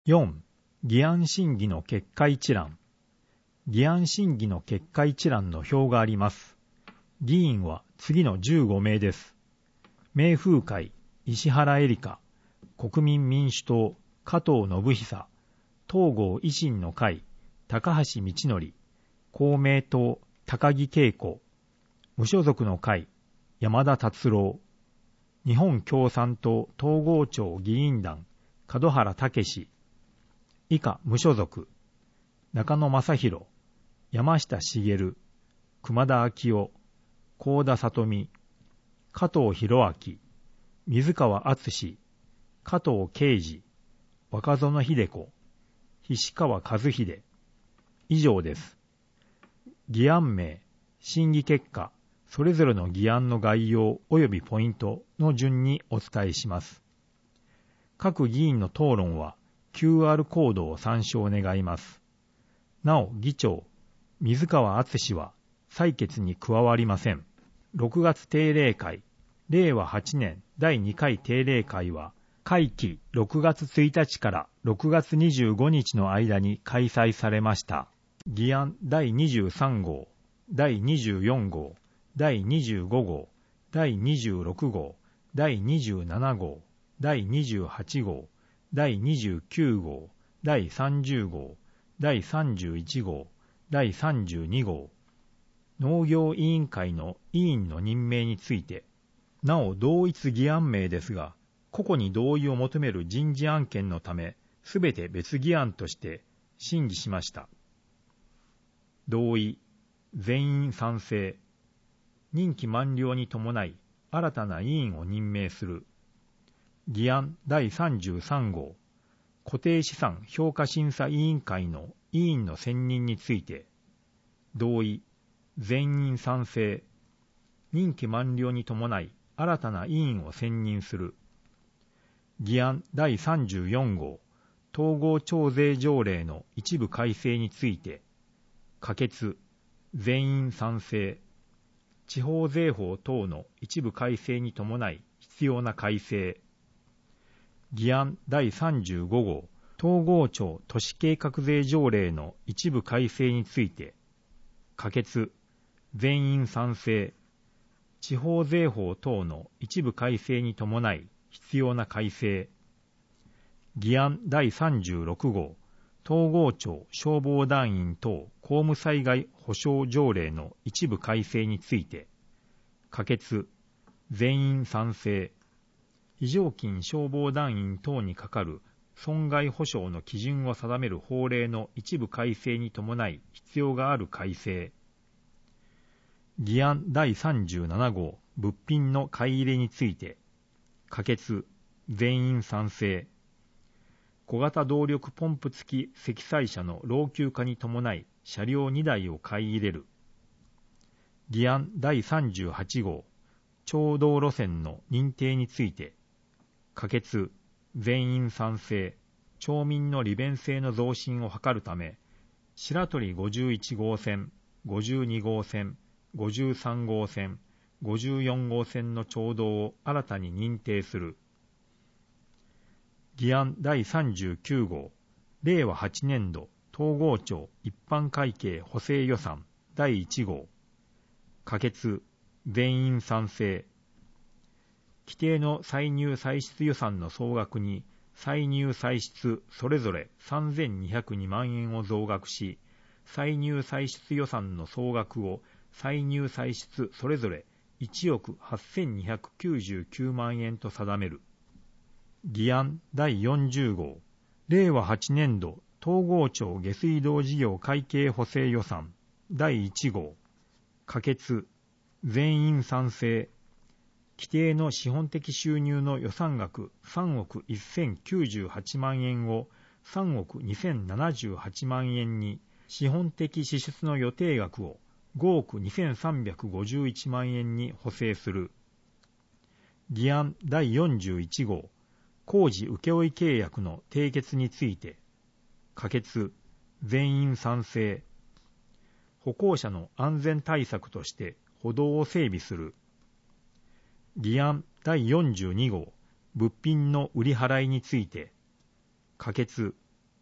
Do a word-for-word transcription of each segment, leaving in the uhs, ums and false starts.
よん. 議案審議の決会一覧。議案審議の決会一覧の表があります。議員は次のじゅうごめいです。明風会、石原エリカ、国民民主党、加藤信久、東郷維新の会、高橋道則、公明党、高木恵子、無所属の会、山田達郎、日本共産党東郷町議員団、門原武、以下無所属、中野正宏、山下茂、熊田昭夫、幸田里美、加藤博明、水川敦、加藤啓二、若園秀子、菱川和秀。以上です。議案名、審議結果、それぞれの議案の概要及びポイントの順にお伝えします。各議員の討論は キューアール コードを参照願います。なお、議長、水川敦は採決に加わりません。ろくがつ定例会、れいわはちねんだいにかい定例会は、会期ろくがつついたちからろくがつにじゅうごにちの間に開催されました。議案だいにじゅうさんごう、だいにじゅうよんごう、だいにじゅうごごう、だいにじゅうろくごう、だいにじゅうななごう、だいにじゅうはちごう、だいにじゅうきゅうごう、だいさんじゅうごう、だいさんじゅういちごう、だいさんじゅうにごう、農業委員会の委員の任命について、なお同一議案名ですが、個々に同意を求める人事案件のため、すべて別議案として審議しました。同意、全員賛成、任期満了に伴い新たな委員を任命する。議案だいさんじゅうさんごう、固定資産評価審査委員会の委員の選任について、同意、全員賛成、任期満了に伴い新たな委員を選任する。議案だいさんじゅうよんごう、統合徴税条例の一部改正について、可決、全員賛成、地方税法等の一部改正に伴い必要な改正。議案だいさんじゅうごごう、統合庁都市計画税条例の一部改正について、可決、全員賛成、地方税法等の一部改正に伴い必要な改正。議案だいさんじゅうろくごう、統合庁消防団員等公務災害保障条例の一部改正について、可決、全員賛成、非常勤消防団員等にかかる損害保障の基準を定める法令の一部改正に伴い必要がある改正。議案だいさんじゅうななごう、物品の買い入れについて、可決、全員賛成、小型動力ポンプ付き積載車の老朽化に伴い車両にだいを買い入れる。議案だいさんじゅうはちごう、町道路線の認定について、可決、全員賛成、町民の利便性の増進を図るため、白鳥ごじゅういちごうせん、ごじゅうにごうせん、ごじゅうさんごうせん、ごじゅうよんごうせんの町道を新たに認定する。議案だいさんじゅうきゅうごう、れいわはちねんど統合庁一般会計補正予算だいいちごう、可決、全員賛成、規定の歳入歳出予算の総額に歳入歳出それぞれさんぜんにひゃくにまんえんを増額し、歳入歳出予算の総額を歳入歳出それぞれいちおくはっせんにひゃくきゅうじゅうきゅうまんえんと定める。議案だいよんじゅうごう、れいわはちねんど統合庁下水道事業会計補正予算だいいちごう、可決、全員賛成、規定の資本的収入の予算額さんおくせんきゅうじゅうはちまんえんをさんおくにせんななじゅうはちまんえんに、資本的支出の予定額をごおくにせんさんびゃくごじゅういちまんえんに補正する。議案だいよんじゅういちごう、工事請負契約の締結について、可決、全員賛成、歩行者の安全対策として歩道を整備する。議案だいよんじゅうにごう、物品の売り払いについて、可決、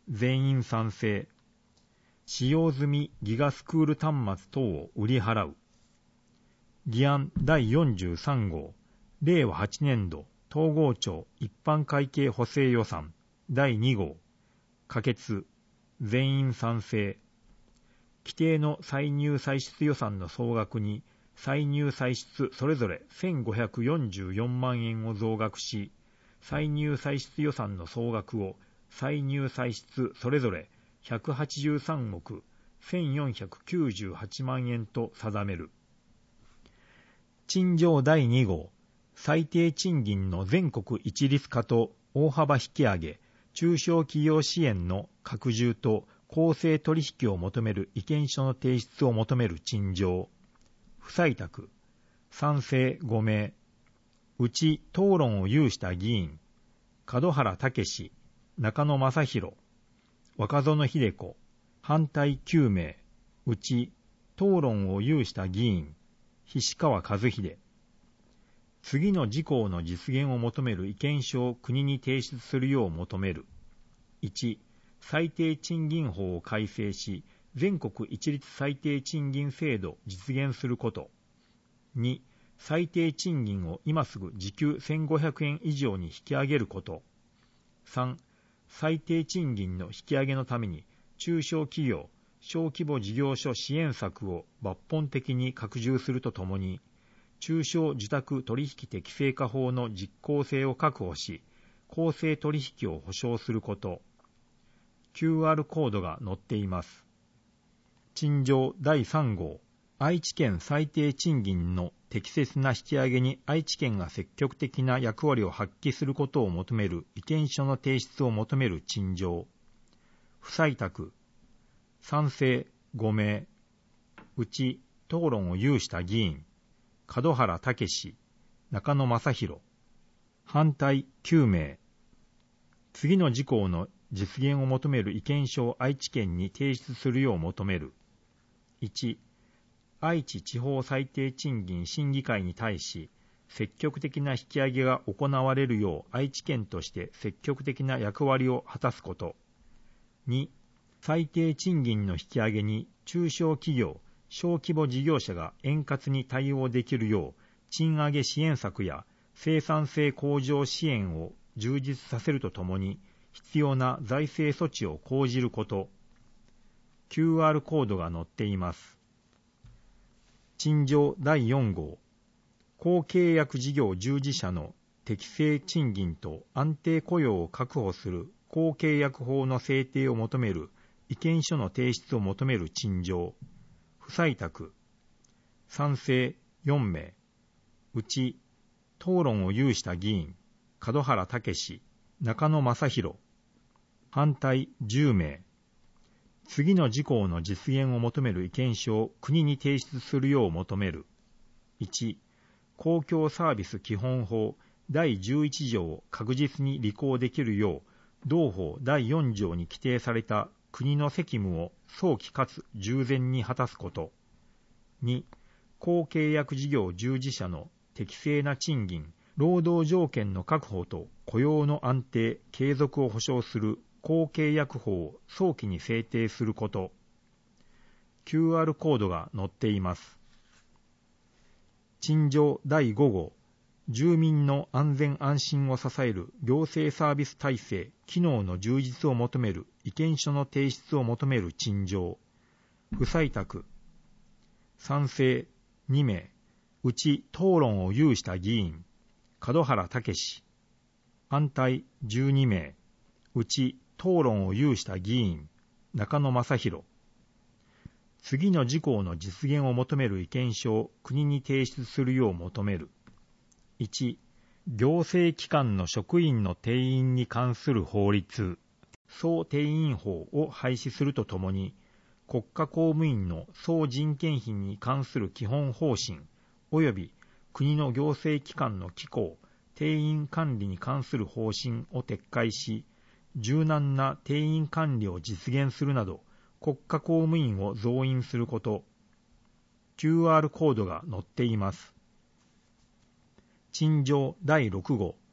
全員賛成。使用済みギガスクール端末等を売り払う。議案だいよんじゅうさん号、れいわはちねんど統合庁一般会計補正予算だいに号、可決。全員賛成。規定の歳入歳出予算の総額に歳入歳出それぞれせんごひゃくよんじゅうよんまんえんを増額し、歳入歳出予算の総額を歳入歳出それぞれひゃくはちじゅうさんおくせんよんひゃくきゅうじゅうはちまんえんと定める。賃上だいに号、最低賃金の全国一律化と大幅引き上げ、中小企業支援の拡充と公正取引を求める意見書の提出を求める陳情。不採択。賛成ごめい。うち討論を有した議員、門原武、中野正宏、若園秀子、反対きゅうめい。うち討論を有した議員、菱川和秀。次の事項の実現を求める意見書を国に提出するよう求める。いち、最低賃金法を改正し、全国一律最低賃金制度実現すること。に、最低賃金を今すぐ時給せんごひゃくえん以上に引き上げること。さん、最低賃金の引き上げのために中小企業、小規模事業所支援策を抜本的に拡充するとともに、中小受託取引適正化法の実効性を確保し、公正取引を保障すること。キューアール コードが載っています。陳情だいさん号、愛知県最低賃金の適切な引き上げに愛知県が積極的な役割を発揮することを求める意見書の提出を求める陳情。不採択。賛成ごめい。うち討論を有した議員、門原武、中野正宏。反対きゅうめい。次の事項の実現を求める意見書を愛知県に提出するよう求める。いち、愛知地方最低賃金審議会に対し、積極的な引き上げが行われるよう愛知県として積極的な役割を果たすこと。に、最低賃金の引き上げに中小企業、小規模事業者が円滑に対応できるよう、賃上げ支援策や生産性向上支援を充実させるとともに、必要な財政措置を講じること。キューアール コードが載っています。陳情だいよん号、公契約事業従事者の適正賃金と安定雇用を確保する公契約法の制定を求める意見書の提出を求める陳情。不採択。賛成よんめい。うち討論を有した議員、門原武、中野正宏。反対じゅうめい。次の事項の実現を求める意見書を国に提出するよう求める。いち、公共サービス基本法だいじゅういち条を確実に履行できるよう、同法だいよん条に規定された国の責務を早期かつ従前に果たすこと。に、公契約事業従事者の適正な賃金、労働条件の確保と雇用の安定、継続を保障する公契約法を早期に制定すること。キューアール コードが載っています。陳情だいご号、住民の安全安心を支える行政サービス体制、機能の充実を求める意見書の提出を求める陳情。不採択。賛成にめい。うち討論を有した議員、門原武。反対じゅうにめい。うち討論を有した議員、中野正宏。次の事項の実現を求める意見書を国に提出するよう求める。いち、行政機関の職員の定員に関する法律、総定員法を廃止するとともに、国家公務員の総人件費に関する基本方針、及び国の行政機関の機構、定員管理に関する方針を撤回し、柔軟な定員管理を実現するなど、国家公務員を増員すること。キューアール コードが載っています。陳情だいろく号、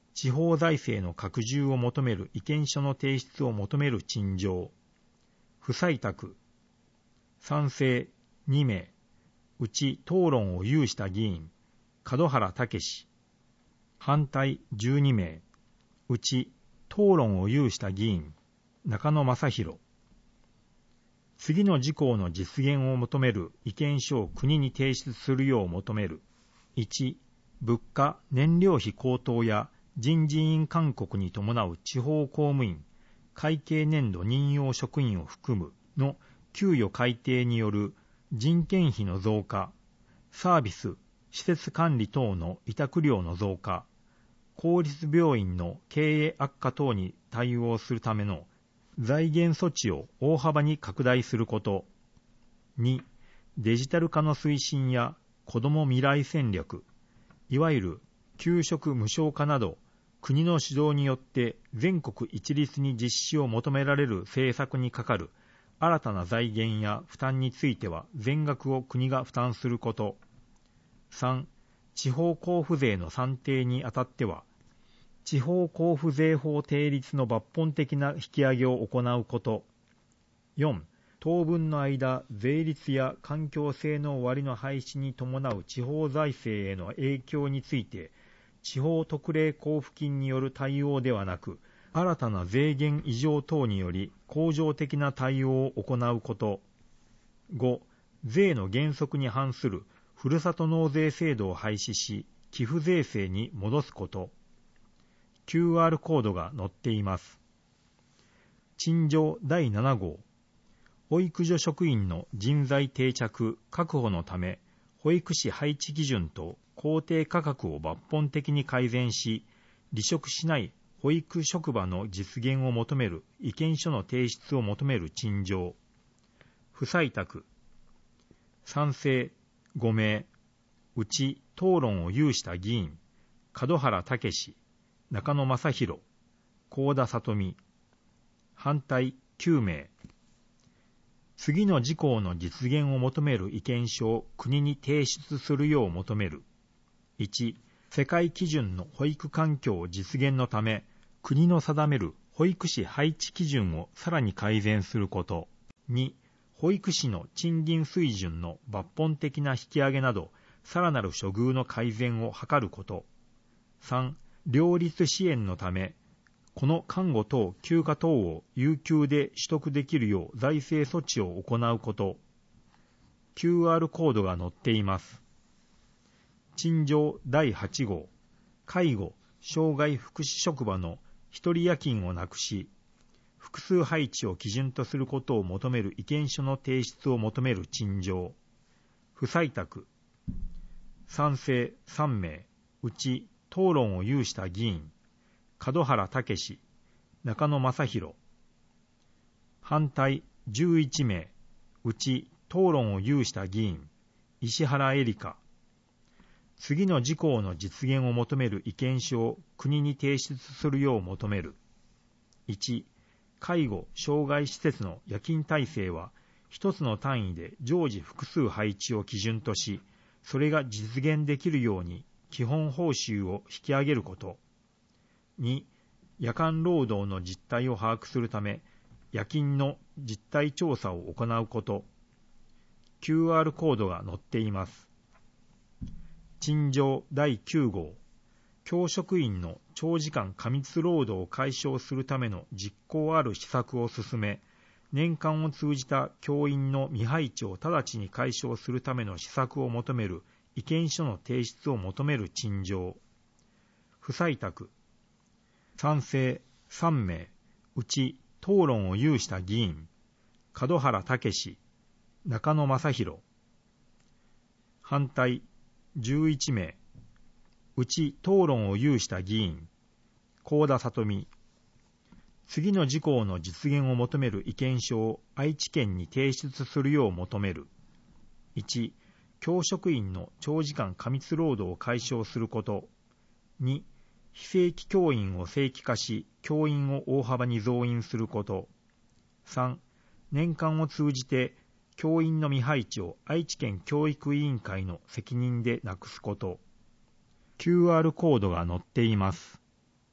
地方財政の拡充を求める意見書の提出を求める陳情。不採択。賛成にめい、うち討論を有した議員、門原武史。反対じゅうにめい、うち討論を有した議員、中野正弘。次の事項の実現を求める意見書を国に提出するよう求める。いち、物価・燃料費高騰や人事院勧告に伴う地方公務員、会計年度任用職員を含むの給与改定による人件費の増加、サービス・施設管理等の委託料の増加、公立病院の経営悪化等に対応するための財源措置を大幅に拡大すること。に、デジタル化の推進や子ども未来戦略、いわゆる給食無償化など、国の指導によって全国一律に実施を求められる政策にかかる新たな財源や負担については全額を国が負担すること。さん、地方交付税の算定にあたっては、地方交付税法定率の抜本的な引き上げを行うこと。よん、当分の間、税率や環境性能割の廃止に伴う地方財政への影響について、地方特例交付金による対応ではなく、新たな税源異常等により恒常的な対応を行うこと。ご、税の原則に反するふるさと納税制度を廃止し、寄付税制に戻すこと。キューアール コードが載っています。陳情だいなな号。保育所職員の人材定着・確保のため、保育士配置基準と公定価格を抜本的に改善し、離職しない保育職場の実現を求める意見書の提出を求める陳情。不採択。賛成ごめい、うち討論を有した議員、門原武史、中野正弘、幸田里美。反対きゅうめい。次の事項の実現を求める意見書を国に提出するよう求める。いち、世界基準の保育環境実現のため、国の定める保育士配置基準をさらに改善すること。に、保育士の賃金水準の抜本的な引き上げなど、さらなる処遇の改善を図ること。さん、両立支援のため、この看護等休暇等を有給で取得できるよう財政措置を行うこと。キューアール コードが載っています。陳情だいはち号。介護・障害福祉職場の一人夜勤をなくし、複数配置を基準とすることを求める意見書の提出を求める陳情。不採択。賛成さんめい、うち討論を有した議員、門原武史、中野正弘。反対じゅういちめい、うち討論を有した議員、石原エリカ。次の事項の実現を求める意見書を国に提出するよう求める。いち、介護・障害施設の夜勤体制は一つの単位で常時複数配置を基準とし、それが実現できるように基本報酬を引き上げること。に、夜間労働の実態を把握するため、夜勤の実態調査を行うこと。キューアール コードが載っています。陳情だいきゅう号。教職員の長時間過密労働を解消するための実効ある施策を進め、年間を通じた教員の未配置を直ちに解消するための施策を求める意見書の提出を求める陳情。不採択。賛成さんめい、うち討論を有した議員、門原武史、中野正弘。反対じゅういちめい、うち討論を有した議員、幸田里美。次の事項の実現を求める意見書を愛知県に提出するよう求める。いち、教職員の長時間過密労働を解消すること。に、非正規教員を正規化し、教員を大幅に増員すること。さん、年間を通じて教員の未配置を愛知県教育委員会の責任でなくすこと。キューアール コードが載っています。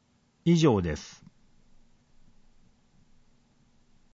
以上です。